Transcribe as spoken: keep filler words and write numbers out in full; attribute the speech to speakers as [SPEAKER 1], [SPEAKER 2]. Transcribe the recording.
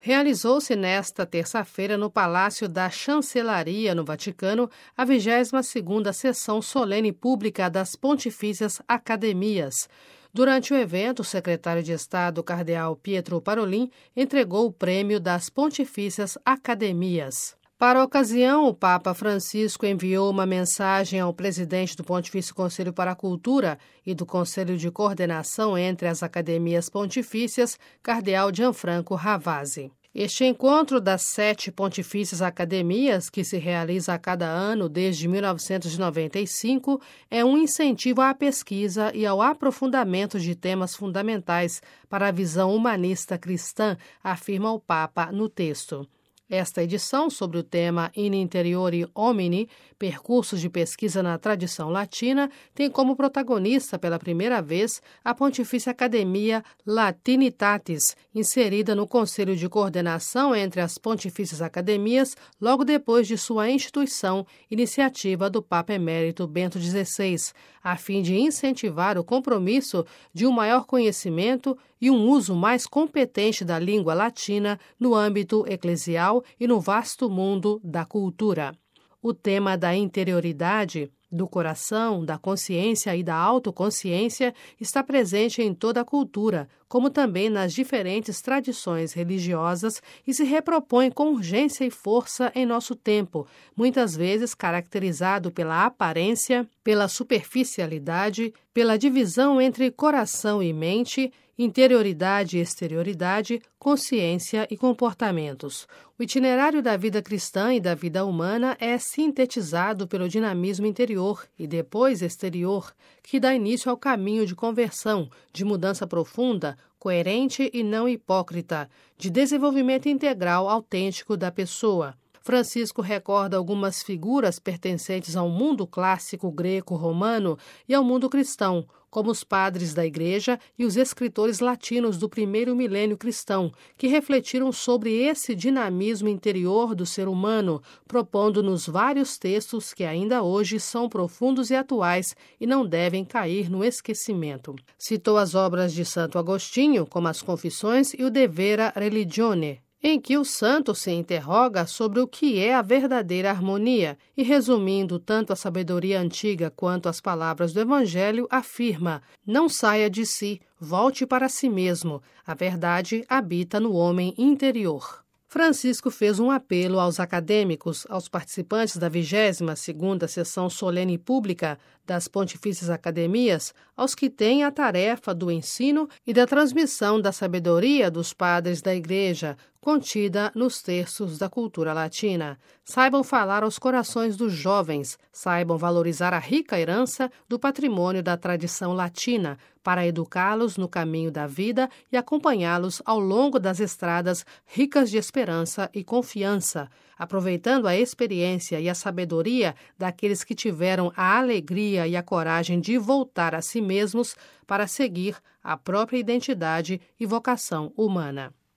[SPEAKER 1] Realizou-se nesta terça-feira no Palácio da Chancelaria, no Vaticano, a vigésima segunda sessão solene pública das Pontifícias Academias. Durante o evento, o secretário de Estado, cardeal Pietro Parolin, entregou o prêmio das Pontifícias Academias. Para a ocasião, o Papa Francisco enviou uma mensagem ao presidente do Pontifício Conselho para a Cultura e do Conselho de Coordenação entre as Academias Pontifícias, cardeal Gianfranco Ravasi. Este encontro das sete Pontifícias Academias, que se realiza a cada ano desde mil novecentos e noventa e cinco, é um incentivo à pesquisa e ao aprofundamento de temas fundamentais para a visão humanista cristã, afirma o Papa no texto. Esta edição, sobre o tema In Interiore Homini, percursos de pesquisa na tradição latina, tem como protagonista, pela primeira vez, a Pontifícia Academia Latinitatis, inserida no Conselho de Coordenação entre as Pontifícias Academias, logo depois de sua instituição, iniciativa do Papa Emérito Bento dezesseis, a fim de incentivar o compromisso de um maior conhecimento e um uso mais competente da língua latina no âmbito eclesial e no vasto mundo da cultura. O tema da interioridade, do coração, da consciência e da autoconsciência está presente em toda a cultura, como também nas diferentes tradições religiosas e se repropõe com urgência e força em nosso tempo, muitas vezes caracterizado pela aparência, pela superficialidade, pela divisão entre coração e mente, interioridade e exterioridade, consciência e comportamentos. O itinerário da vida cristã e da vida humana é sintetizado pelo dinamismo interior e depois exterior, que dá início ao caminho de conversão, de mudança profunda, coerente e não hipócrita, de desenvolvimento integral autêntico da pessoa. Francisco recorda algumas figuras pertencentes ao mundo clássico greco-romano e ao mundo cristão, como os padres da Igreja e os escritores latinos do primeiro milênio cristão, que refletiram sobre esse dinamismo interior do ser humano, propondo-nos vários textos que ainda hoje são profundos e atuais e não devem cair no esquecimento. Citou as obras de Santo Agostinho, como as Confissões e o De Vera Religione, em que o santo se interroga sobre o que é a verdadeira harmonia e, resumindo tanto a sabedoria antiga quanto as palavras do Evangelho, afirma: não saia de si, volte para si mesmo, a verdade habita no homem interior. Francisco fez um apelo aos acadêmicos, aos participantes da vigésima segunda sessão solene pública das Pontifícias Academias, aos que têm a tarefa do ensino e da transmissão da sabedoria dos padres da Igreja, contida nos textos da cultura latina. Saibam falar aos corações dos jovens, saibam valorizar a rica herança do patrimônio da tradição latina, para educá-los no caminho da vida e acompanhá-los ao longo das estradas ricas de esperança e confiança, aproveitando a experiência e a sabedoria daqueles que tiveram a alegria e a coragem de voltar a si mesmos para seguir a própria identidade e vocação humana.